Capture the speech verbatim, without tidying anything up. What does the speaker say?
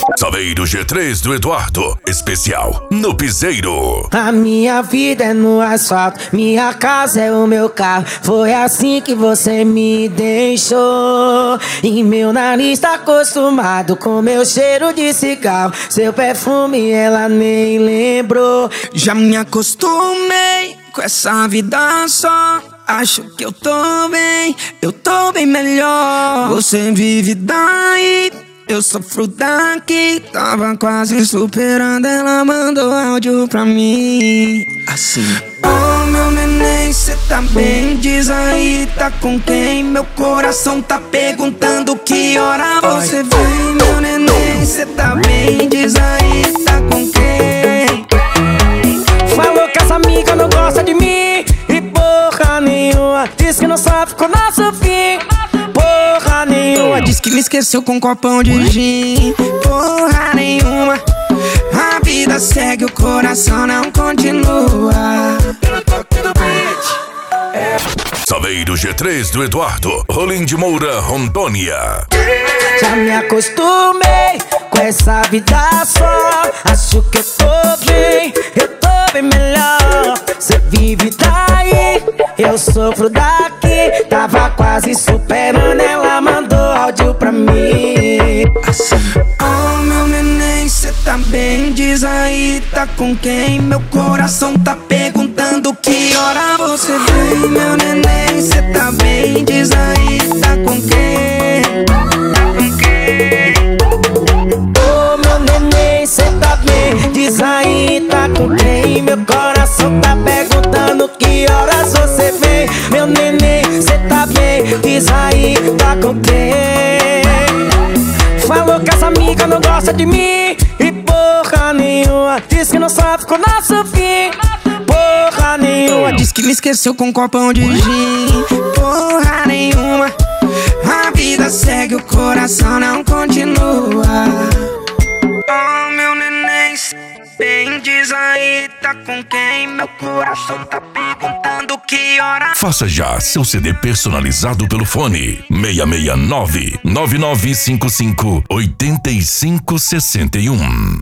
Saveiro G três do Eduardo, especial no Piseiro. A minha vida é no asfalto, minha casa é o meu carro. Foi assim que você me deixou. E meu nariz tá acostumado com meu cheiro de cigarro. Seu perfume ela nem lembrou. Já me acostumei com essa vida só. Acho que eu tô bem, eu tô bem melhor. Você vive daí, eu sofro daqui. Tava quase superando, ela mandou áudio pra mim assim: oh meu neném, cê tá bem? Diz aí, tá com quem? Meu coração tá perguntando que hora você vem. Meu neném, cê tá bem? Diz aí, tá com quem? Falou que essa amiga não gosta de mim e porra nenhuma. Diz que não sofre com o nosso fim, porra nenhuma. Diz que me esqueceu com um copão de gin, porra nenhuma. A vida segue, o coração não continua. Saveiro G três do Eduardo, Rolim de Moura, Rondônia. Já me acostumei com essa vida só. Acho que eu tô bem, eu tô bem melhor. Cê vive daí, eu sofro daqui. Tava quase superando, ela mandou áudio pra mim assim: oh meu neném, cê tá bem? Diz aí, tá com quem? Meu coração tá perguntando que hora você vem. Meu neném, cê tá bem? Diz aí, tá com quem? Oh meu neném, cê tá bem? Diz aí, tá com quem? Meu coração tá perguntando que horas você vem. Meu neném, cê tá bem? Diz aí, tá com quem? Falou que essa amiga não gosta de mim e porra nenhuma. Diz que não sofre com o nosso fim, porra nenhuma. Diz que me esqueceu com um copão de gin, porra nenhuma. A vida segue, o coração não continua. Oh meu neném, bem, diz aí, tá com quem? Meu coração tá perguntando que hora. Faça já seu C D personalizado pelo fone seis seis nove, nove nove cinco cinco, oito cinco seis um.